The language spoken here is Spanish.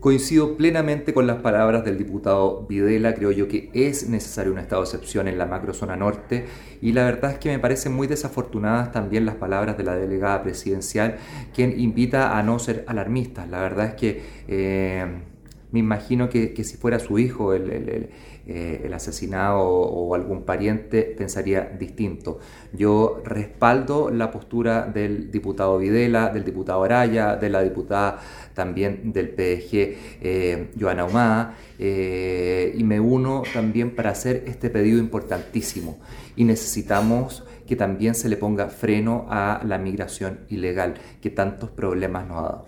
Coincido plenamente con las palabras del diputado Videla. Creo yo que es necesario un estado de excepción en la macrozona norte, y la verdad es que me parecen muy desafortunadas también las palabras de la delegada presidencial, quien invita a no ser alarmistas. La verdad es que me imagino que si fuera su hijo el asesinado o algún pariente, pensaría distinto. Yo respaldo la postura del diputado Videla, del diputado Araya, de la diputada también del PDG, Joana Ahumada, y me uno también para hacer este pedido importantísimo. Y necesitamos que también se le ponga freno a la migración ilegal, que tantos problemas nos ha dado.